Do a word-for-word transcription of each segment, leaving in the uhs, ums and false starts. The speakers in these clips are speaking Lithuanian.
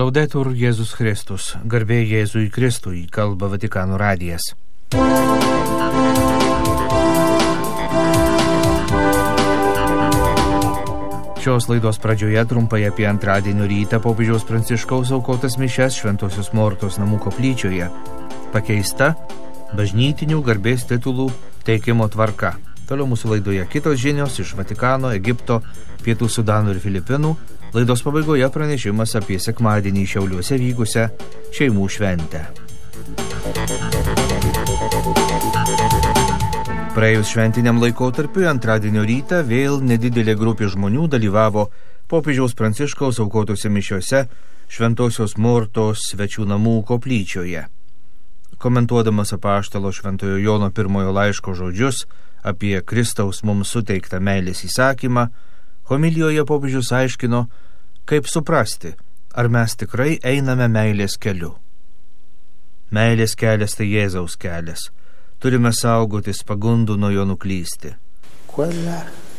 Laudetur Jėzus Kristus, garbė Jėzui Kristui, kalba Vatikano radijas. Šios laidos pradžioje trumpai apie antradienio rytą popiežiaus Pranciškaus aukotas mišias Šventosios Mortos namų koplyčioje. Pakeista bažnytinių garbės titulų teikimo tvarka. Toliau mūsų laidoje kitos žinios iš Vatikano, Egipto, Pietų Sudano ir Filipinų. Laidos pabaigoje pranešimas apie sekmadienį Šiauliuose vykusią šeimų šventę. Praėjus šventiniam laikotarpiui antradienio rytą vėl nedidelė grupė žmonių dalyvavo popiežiaus Pranciškaus aukotose mišiose Šventosios Mortos svečių namų koplyčioje. Komentuodamas apaštalo Šventojo Jono pirmojo laiško žodžius apie Kristaus mums suteiktą meilės įsakymą, homilijoje popiežius aiškino, kaip suprasti, ar mes tikrai einame meilės keliu. Meilės kelias tai Jėzaus kelias. Turime saugotis pagundų nuo jo nuklysti. Quella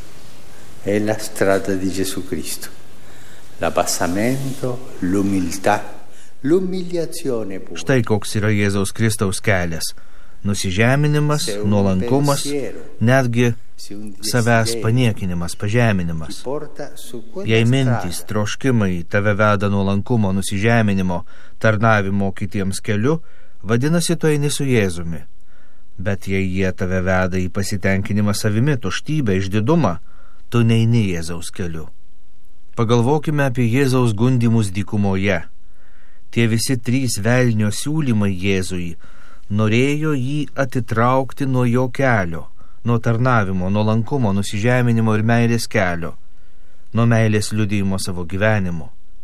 è la strada di Gesù Cristo. L'abbassamento, l'umiltà, l'umiliazione pura. Štai koks yra Jėzaus Kristaus kelias. Nusižeminimas, nuolankumas, netgi savęs paniekinimas, pažeminimas. Jei mintys, troškimai tave veda nuolankumo, nusižeminimo, tarnavimo kitiems keliu, vadinasi, tu eini su Jėzumi. Bet jei jie tave veda į pasitenkinimą savimi, tuštybę, išdidumą, tu neini Jėzaus keliu. Pagalvokime apie Jėzaus gundymus dykumoje. Tie visi trys velnio siūlymai Jėzui norėjo jį atitraukti nuo jo kelio, nuo tarnavimo, nuo lankumo, nusižeminimo ir meilės kelio, nuo meilės liudijimo savo gyvenimu.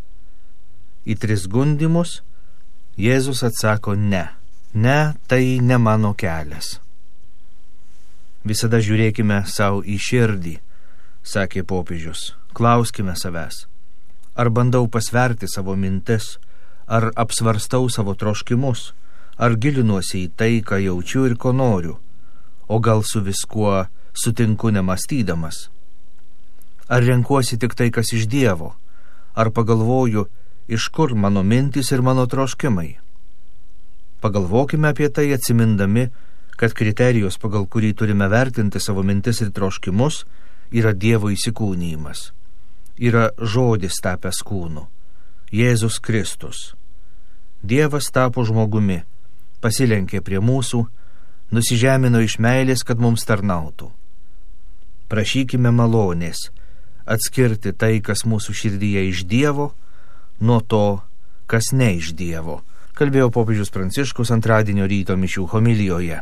Į tris gundymus Jėzus atsako ne. Ne, tai ne mano kelias. Visada žiūrėkime savo į širdį, sakė popiežius. Klauskime savęs, ar bandau pasverti savo mintis, ar apsvarstau savo troškimus, ar gilinuosi į tai, ką jaučiu ir ko noriu, o gal su viskuo sutinku nemąstydamas. Ar renkuosi tik tai, kas iš Dievo, ar pagalvoju, iš kur mano mintys ir mano troškimai. Pagalvokime apie tai atsimindami, kad kriterijus, pagal kurį turime vertinti savo mintis ir troškimus, yra Dievo įsikūnijimas. Yra žodis tapęs kūnu. Jėzus Kristus. Dievas tapo žmogumi, pasilenkė prie mūsų, nusižemino iš meilės, kad mums tarnautų. Prašykime malonės atskirti tai, kas mūsų širdyje iš Dievo, nuo to, kas ne iš Dievo, kalbėjo popiežius Pranciškus antradienio ryto mišių homilijoje.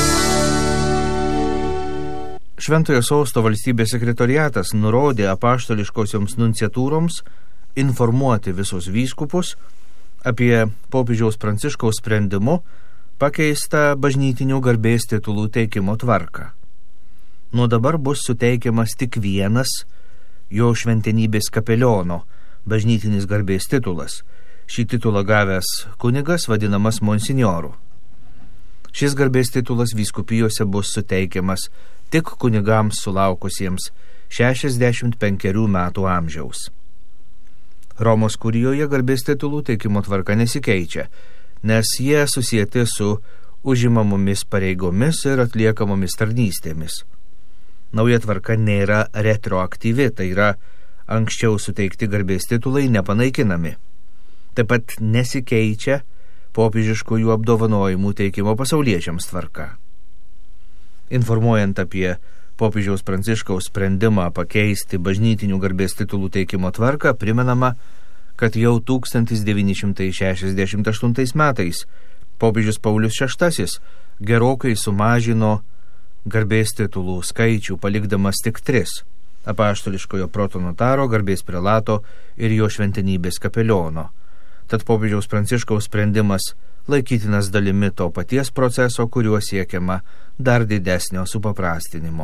Šventojo Sosto valstybės sekretoriatas nurodė apaštališkosioms nunciatūroms informuoti visus vyskupus apie popiežiaus Pranciškaus sprendimu pakeistą bažnytinių garbės titulų teikimo tvarką. Nuo dabar bus suteikiamas tik vienas jo šventenybės kapeliono bažnytinis garbės titulas. Šį titulą gavęs kunigas vadinamas monsinjoru. Šis garbės titulas vyskupijose bus suteikiamas tik kunigams sulaukusiems šešiasdešimt penkerių metų amžiaus. Romos kurijoje garbės titulų teikimo tvarka nesikeičia, nes jie susieti su užimamomis pareigomis ir atliekamomis tarnystėmis. Nauja tvarka nėra retroaktyvi, tai yra anksčiau suteikti garbės titulai nepanaikinami. Taip pat nesikeičia popiežiškųjų apdovanojimų teikimo pasauliečiams tvarka. Informuojant apie popiežiaus Pranciškaus sprendimą pakeisti bažnytinių garbės titulų teikimo tvarką, primenama, kad jau tūkstantis devyni šimtai šešiasdešimt aštuntais metais popiežius Paulius šeštasis gerokai sumažino garbės titulų skaičių, palikdamas tik tris – apaštališkojo protonotaro, garbės prelato ir jo šventenybės kapeliono. Tad popiežiaus Pranciškaus sprendimas laikytinas dalimi to paties proceso, kuriuo siekiama dar didesnio supaprastinimo.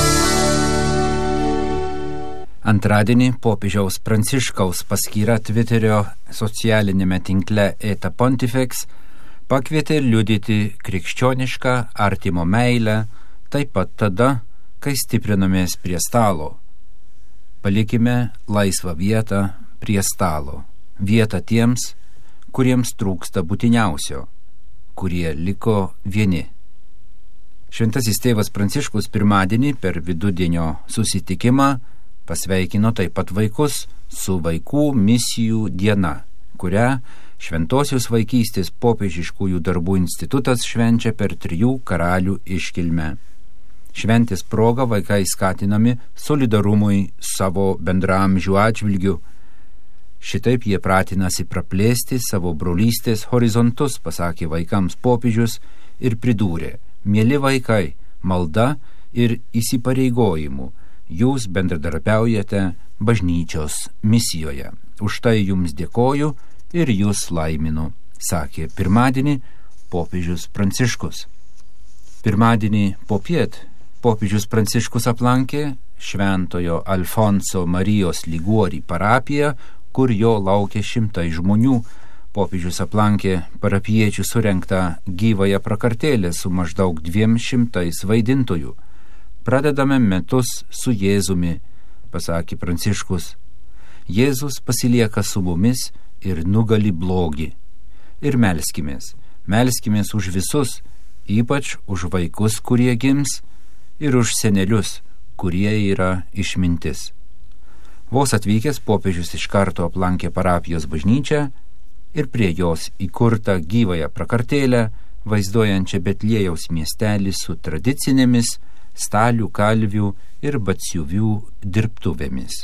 Antradienį popiežiaus Pranciškaus paskyra Twitterio socialinėme tinkle Eta Pontifex pakvietė liudyti krikščionišką artimo meilę taip pat tada, kai stiprinomės prie stalo. Palikime laisvą vietą prie stalo. vietą tiems, kuriems trūksta būtiniausio, kurie liko vieni. Šventasis tėvas Pranciškus pirmadienį per vidudienio susitikimą pasveikino taip pat vaikus su Vaikų misijų diena, kurią Šventosios vaikystės popiežiškųjų darbų institutas švenčia per trijų karalių iškilmę. Šventės proga vaikai skatinami solidarumui savo bendraamžių atžvilgiu. Šitaip jie pratinasi praplėsti savo brolystės horizontus, pasakė vaikams popiežius ir pridūrė: mieli vaikai, malda ir įsipareigojimu, jūs bendradarbiaujate bažnyčios misijoje. Už tai jums dėkoju ir jūs laiminu, sakė pirmadienį popiežius Pranciškus. Pirmadienį popiet popiežius Pranciškus aplankė Šventojo Alfonso Marijos Liguori parapiją, kur jo laukė šimtai žmonių. Popiežius aplankė parapiečių surengtą gyvąją prakartėlę su maždaug dviem šimtais vaidintojų. Pradedame metus su Jėzumi, pasakė Pranciškus. Jėzus pasilieka su mumis ir nugali blogį. Ir melskimės, melskimės už visus, ypač už vaikus, kurie gims, ir už senelius, kurie yra išmintis. Vos atvykęs, popiežius iš karto aplankė parapijos bažnyčią ir prie jos įkurtą gyvąją prakartėlę, vaizduojančią Betliejaus miestelį su tradicinėmis stalių, kalvių ir batsiuvių dirbtuvėmis.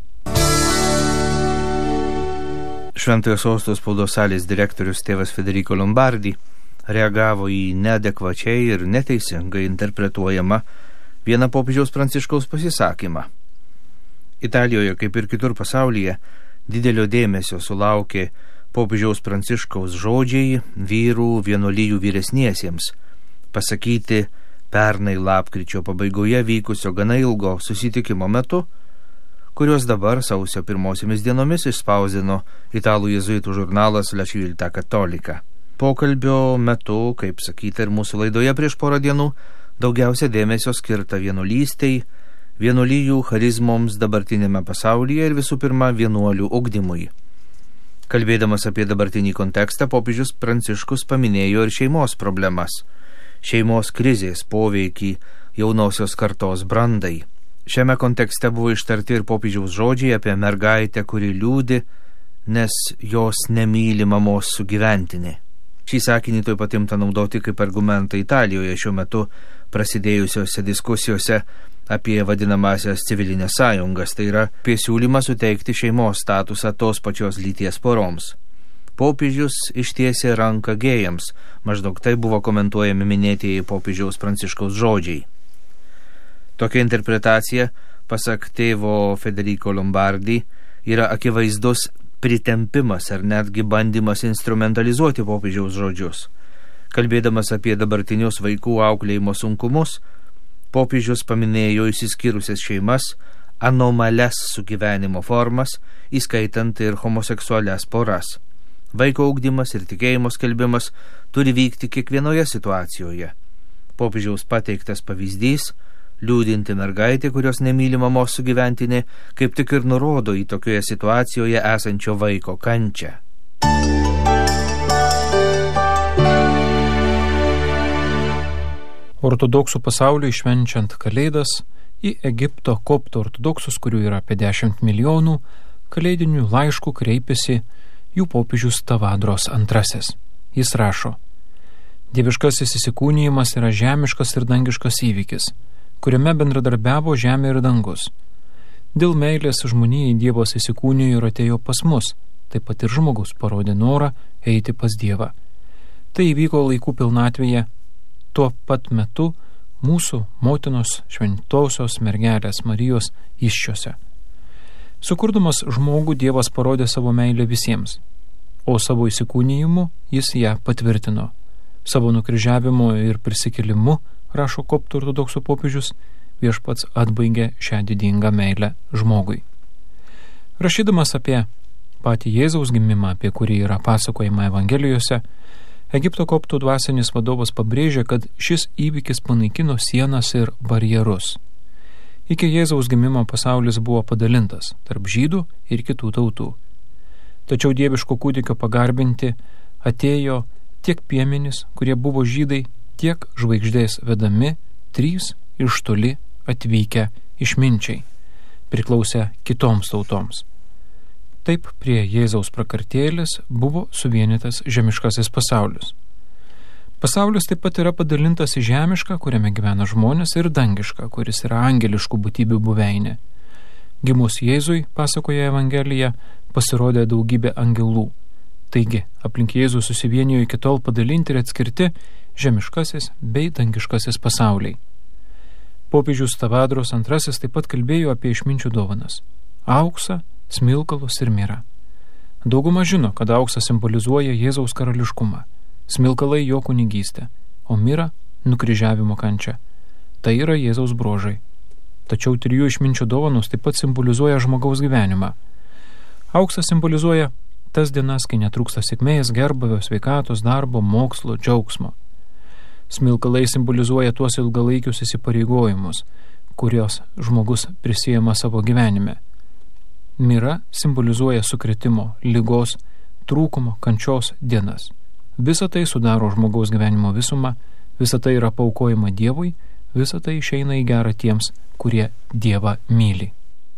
Šventojo Sosto spaudos salės direktorius tėvas Federico Lombardi reagavo į neadekvačiai ir neteisingai interpretuojamą vieną popiežiaus Pranciškaus pasisakymą. Italijoje, kaip ir kitur pasaulyje, didelio dėmesio sulaukė popiežiaus Pranciškaus žodžiai vyrų vienuolijų vyresniesiems, pasakyti pernai lapkričio pabaigoje vykusio gana ilgo susitikimo metu, kuriuos dabar sausio pirmosiomis dienomis išspausdino italų jėzuitų žurnalas La Civiltà Cattolica. Pokalbio metu, kaip sakyta ir mūsų laidoje prieš porą dienų, daugiausia dėmesio skirta vienuolystei, vienuolijų charizmoms dabartinėme pasaulyje ir visų pirma vienuolių ugdymui. Kalbėdamas apie dabartinį kontekstą, popiežius Pranciškus paminėjo ir šeimos problemas, šeimos krizės poveikį jaunosios kartos brandai. Šiame kontekste buvo ištarti ir popiežiaus žodžiai apie mergaitę, kuri liūdi, nes jos nemyli mamos sugyventinė. Šį sakinį taip pat imta naudoti kaip argumentą Italijoje šiuo metu prasidėjusiose diskusijose apie vadinamasias civilinės sąjungas, tai yra apie siūlymą suteikti šeimos statusą tos pačios lyties poroms. Popiežius ištiesė ranką gėjams, maždaug tai buvo komentuojami minėtieji popiežiaus Pranciškaus žodžiai. Tokia interpretacija, pasak tėvo Federico Lombardi, yra akivaizdus pritempimas ar netgi bandymas instrumentalizuoti popiežiaus žodžius. Kalbėdamas apie dabartinius vaikų auklėjimo sunkumus, popiežius paminėjo išsiskyrusias šeimas, anomalias sugyvenimo formas, įskaitant ir homoseksualias poras. Vaiko ugdymas ir tikėjimo skelbimas turi vykti kiekvienoje situacijoje. Popiežiaus pateiktas pavyzdys, liūdinti mergaitė, kurios nemyli mamos sugyventinė, kaip tik ir nurodo į tokioje situacijoje esančio vaiko kančią. Ortodoksų pasauliui švenčiant Kalėdas, į Egipto koptų ortodoksus, kurių yra apie dešimt milijonų, kalėdinių laiškų kreipėsi jų popiežius Tavadros antrasis. Jis rašo: dieviškasis įsikūnijimas yra žemiškas ir dangiškas įvykis, kuriame bendradarbiavo žemė ir dangus. Dėl meilės žmonijai Dievas įsikūnijo ir atėjo pas mus, taip pat ir žmogus parodė norą eiti pas Dievą. Tai įvyko laikų pilnatvėje, tuo pat metu mūsų motinos šventosios mergelės Marijos įsčiose. Sukurdamas žmogų, Dievas parodė savo meilę visiems, o savo įsikūnijimu jis ją patvirtino. Savo nukryžiavimu ir prisikėlimu, rašo koptų ortodoksų popiežius, viešpats atbaigė šią didingą meilę žmogui. Rašydamas apie patį Jėzaus gimimą, apie kurį yra pasakojama Evangelijose, Egipto koptų dvasinis vadovas pabrėžia, kad šis įvykis panaikino sienas ir barjerus. Iki Jėzaus gimimo pasaulis buvo padalintas tarp žydų ir kitų tautų. Tačiau dieviško kūdikio pagarbinti atėjo tiek piemenys, kurie buvo žydai, tiek žvaigždės vedami trys iš toli atvykę išminčiai, priklausę kitoms tautoms. Taip prie Jėzaus prakartėlės buvo suvienytas žemiškasis pasaulis. Pasaulis taip pat yra padalintas į žemišką, kuriame gyvena žmonės, ir dangišką, kuris yra angeliškų būtybių buveinė. Gimus Jėzui, pasakoja Evangelija, pasirodė daugybė angelų. Taigi, aplink Jėzų susivienijo iki tol padalinti ir atskirti žemiškasis bei dangiškasis pasauliai. Popiežius Stavadros antrasis taip pat kalbėjo apie išminčių dovanas – auksą, smilkalus ir mirą. Dauguma žino, kad auksas simbolizuoja Jėzaus karališkumą, smilkalai jo kunigystę, o mira nukryžiavimo kančią. Tai yra Jėzaus bruožai. Tačiau trijų išminčių dovanos taip pat simbolizuoja žmogaus gyvenimą. Auksas simbolizuoja tas dienas, kai netrūksta sėkmės, gerbūvio, sveikatos, darbo, mokslo, džiaugsmo. Smilkalai simbolizuoja tuos ilgalaikius įsipareigojimus, kurios žmogus prisiima savo gyvenime. Mira simbolizuoja sukretimo, ligos, trūkumo, kančios dienas. Visa tai sudaro žmogaus gyvenimo visumą, visa tai yra paaukojama Dievui, visa tai išeina į gerą tiems, kurie Dievą myli.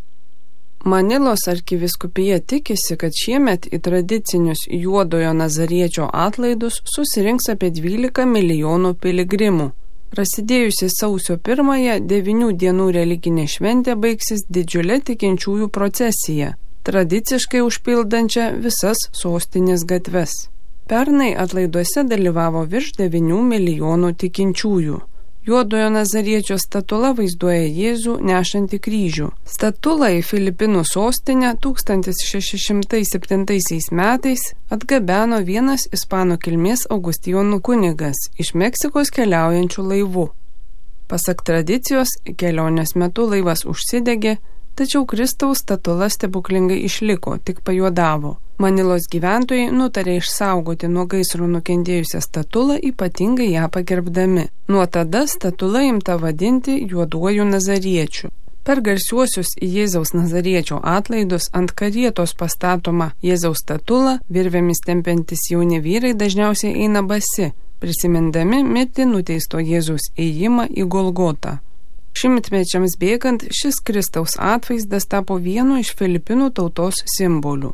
Manilos arkivyskupija tikisi, kad šiemet į tradicinius Juodojo Nazariečio atlaidus susirinks apie dvylika milijonų piligrimų. Prasidėjusi sausio pirmąją devynių dienų religinė šventė baigsis didžiulė tikinčiųjų procesija, tradiciškai užpildančia visas sostinės gatves. Pernai atlaiduose dalyvavo virš devynių milijonų tikinčiųjų. Juodojo Nazariečio statula vaizduoja Jėzų nešantį kryžių. Statulą į Filipinų sostinę tūkstantis šeši šimtai septintaisiais metais atgabeno vienas ispanų kilmės Augustijonų kunigas iš Meksikos keliaujančių laivų. Pasak tradicijos, kelionės metu laivas užsidegė, tačiau Kristaus statula stebuklingai išliko, tik pajuodavo. Manilos gyventojai nutarė išsaugoti nuo gaisrų nukentėjusią statulą, ypatingai ją pagerbdami. Nuo tada statula imta vadinti Juoduoju Nazariečiu. Per garsiuosius Jėzaus Nazariečio atlaidus ant karietos pastatoma Jėzaus statula, virvėmis tempiantis jauni vyrai dažniausiai eina basi, prisimindami mirtį nuteisto Jėzaus ėjimą į Golgotą. Šimtmečiams bėgant šis Kristaus atvaizdas tapo vienu iš Filipinų tautos simbolių.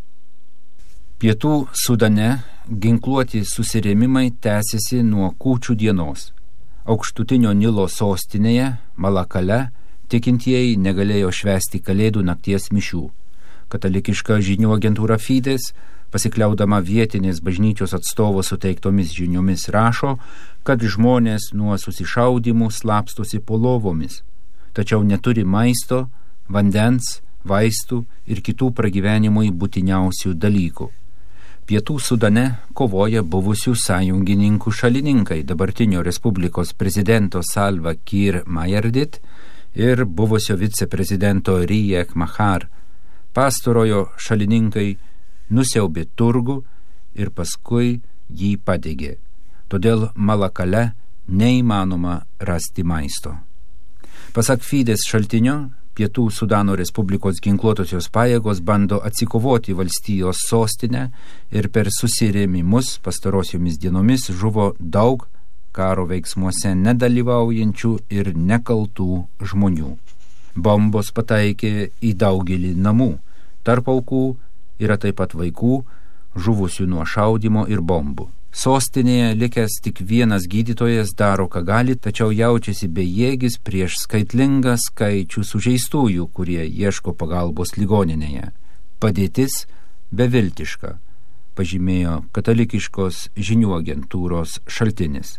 Pietų Sudane ginkluoti susirėmimai tęsiasi nuo kūčių dienos. Aukštutinio Nilo sostinėje, Malakale, tikintieji negalėjo švęsti Kalėdų nakties mišių. Katalikiška žinių agentūra Fides, pasikliaudama vietinės bažnyčios atstovo suteiktomis žiniomis, rašo, kad žmonės nuo susišaudymų slapstosi po lovomis, tačiau neturi maisto, vandens, vaistų ir kitų pragyvenimui būtiniausių dalykų. Pietų Sudane kovoja buvusių sąjungininkų šalininkai, dabartinio Respublikos prezidento Salva Kiir Mayardit ir buvusio viceprezidento Riek Machar. Pastarojo šalininkai nusiaubė turgų ir paskui jį padegė. Todėl Malakale neįmanoma rasti maisto. Pasak Fides šaltinio, Pietų Sudano Respublikos ginkluotosios pajėgos bando atsikovoti valstijos sostinę ir per susirėmimus pastarosiomis dienomis žuvo daug karo veiksmuose nedalyvaujančių ir nekaltų žmonių. Bombos pataikė į daugelį namų. Tarp aukų yra taip pat vaikų, žuvusių nuo šaudymo ir bombų. Sostinėje likęs tik vienas gydytojas daro, ką gali, tačiau jaučiasi bejėgis prieš skaitlingą skaičių sužeistųjų, kurie ieško pagalbos ligoninėje. Padėtis beviltiška, pažymėjo katalikiškos žinių agentūros šaltinis.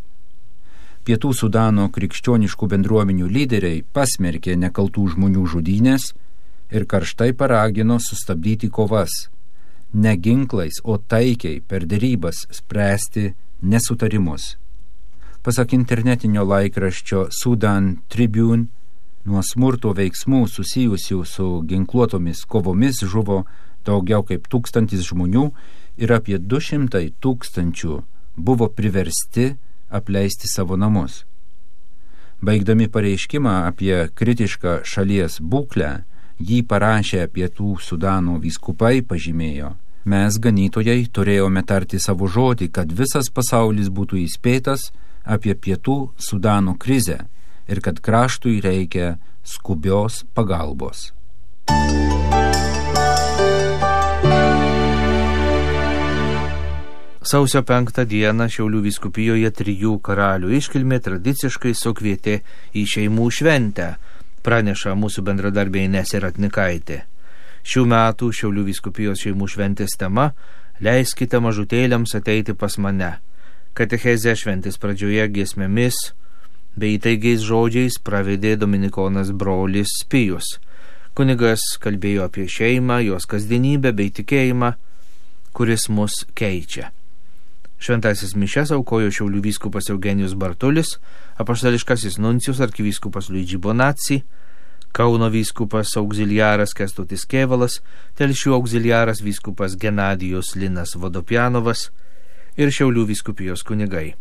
Pietų Sudano krikščioniškų bendruomenių lyderiai pasmerkė nekaltų žmonių žudynės ir karštai paragino sustabdyti kovas, ne ginklais, o taikiai per derybas spręsti nesutarimus. Pasak internetinio laikraščio Sudan Tribune, nuo smurto veiksmų susijusių su ginkluotomis kovomis žuvo daugiau kaip tūkstantis žmonių ir apie du šimtai tūkstančių buvo priversti apleisti savo namus. Baigdami pareiškimą apie kritišką šalies būklę, jį parašę Pietų Sudano vyskupai pažymėjo, Mes, ganytojai, turėjome tarti savo žodį, kad visas pasaulis būtų įspėtas apie pietų Sudano krizę ir kad kraštui reikia skubios pagalbos. Sausio penktą dieną Šiaulių vyskupijoje trijų karalių iškilmė tradiciškai sukvietė į šeimų šventę, praneša mūsų bendradarbė Inesė Ratnikaitė. Šių metų Šiaulių vyskupijos šeimų šventės tema – leiskite mažutėliams ateiti pas mane. Katechezę šventės pradžioje giesmėmis bei įtaigiais žodžiais pravedė dominikonas brolis Pijus. Kunigas kalbėjo apie šeimą, jos kasdienybę bei tikėjimą, kuris mus keičia. Šventasis mišias aukojo Šiaulių vyskupas Eugenijus Bartulis, apaštališkasis nuncijus arkivyskupas Luigi Bonazzi, Kauno vyskupas auxiliaras Kęstutis Kėvalas, Telšių auxiliaras vyskupas Genadijus Linas Vodopianovas ir Šiaulių vyskupijos kunigai.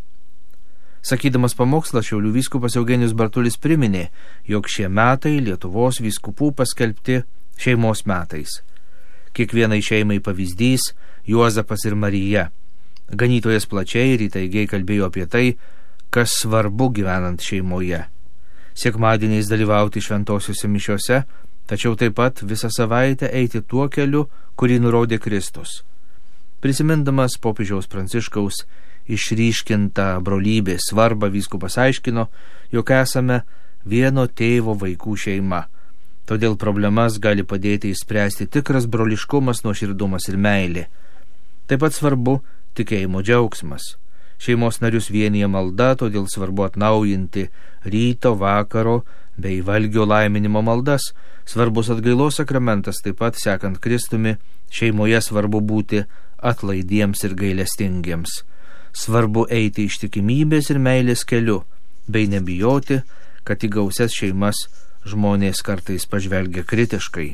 Sakydamas pamokslą, Šiaulių vyskupas Eugenijus Bartulis priminė, jog šie metai Lietuvos vyskupų paskelbti šeimos metais. Kiekvienai šeimai pavyzdys Juozapas ir Marija. Ganytojas plačiai ir įtaigiai kalbėjo apie tai, kas svarbu gyvenant šeimoje. Sekmadieniais dalyvauti šventosiuose mišiuose, tačiau taip pat visą savaitę eiti tuo keliu, kurį nurodė Kristus. Prisimindamas popiežiaus Pranciškaus išryškintą brolybės svarbą, vyskupas aiškino, jog esame vieno tėvo vaikų šeima. Todėl problemas gali padėti išspręsti tikras broliškumas, nuoširdumas ir meilė. Taip pat svarbu tikėjimo džiaugsmas. Šeimos narius vienija malda, todėl svarbu atnaujinti ryto, vakaro bei valgio laiminimo maldas. Svarbus atgailos sakramentas, taip pat sekant Kristumi, šeimoje svarbu būti atlaidiems ir gailestingiems. Svarbu eiti ištikimybės ir meilės keliu, bei nebijoti, kad į gausias šeimas žmonės kartais pažvelgia kritiškai.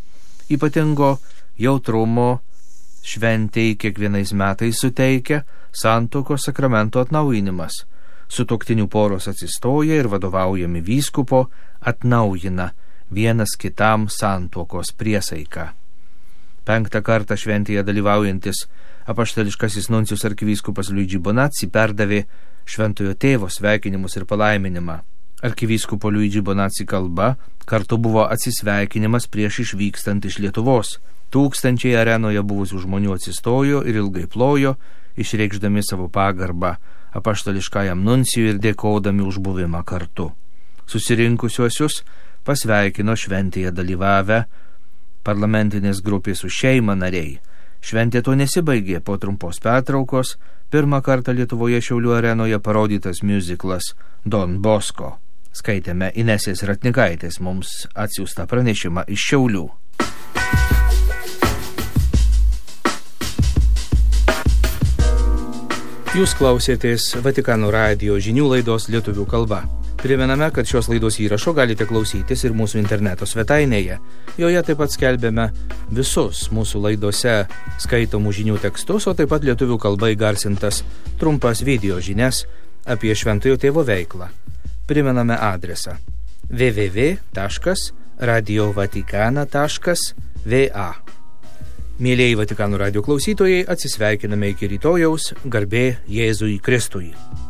Ypatingo jautrumo šventei kiekvienais metais suteikia santuokos sakramento atnaujinimas. Sutuoktinių poros atsistoja ir vadovaujami vyskupo atnaujina vienas kitam santuokos priesaiką. Penktą kartą šventėje dalyvaujantis apaštališkasis nuncijus arkivyskupas Luigi Bonazzi perdavė šventojo tėvo sveikinimus ir palaiminimą. Arkivyskupo Luigi Bonazzi kalba kartu buvo atsisveikinimas prieš išvykstant iš Lietuvos. Tūkstančiai arenoje buvusių žmonių atsistojo ir ilgai plojo, išreikšdami savo pagarbą apaštališkajam nuncijui ir dėkodami už buvimą kartu. Susirinkusiuosius pasveikino šventėje dalyvavę parlamentinės grupės už šeimą nariai. Šventė to nesibaigė. Po trumpos pertraukos pirmą kartą Lietuvoje Šiaulių arenoje parodytas miuziklas Don Bosco. Skaitėme Inesės Ratnikaitės mums atsiųstą pranešimą iš Šiaulių. Jūs klausėtės Vatikano radijo žinių laidos lietuvių kalba. Primename, kad šios laidos įrašo galite klausytis ir mūsų interneto svetainėje. Joje taip pat skelbėme visus mūsų laidose skaitomų žinių tekstus, o taip pat lietuvių kalba įgarsintas trumpas video žinias apie Šventojo Tėvo veiklą. Primename adresą w w w taškas radio vatikana taškas v a. Mėlieji Vatikano radijo klausytojai, atsisveikiname iki rytojaus, garbė Jėzui Kristui.